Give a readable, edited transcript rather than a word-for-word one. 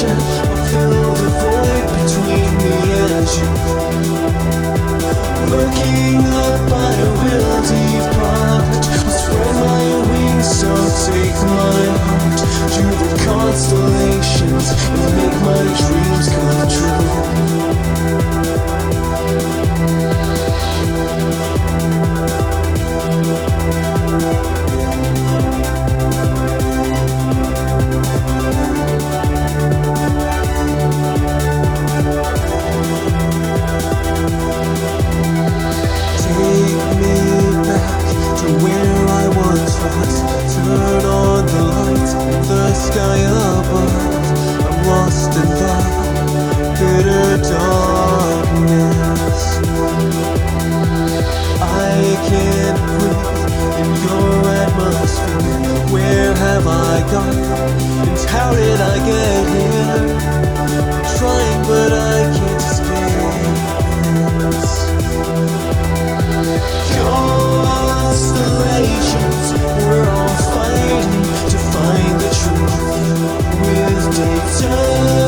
ocean will fill the void between me and you. Looking up by a will depart, I'll spread my wings, so take my heart to the constellations and make my dreams come true. Turn on the light in the sky above. I'm lost in the bitter darkness. I can't breathe in your atmosphere. Where have I gone? And how did I get here? I'm trying but I can't escape this. Constellations, we're all fighting to find the truth with data.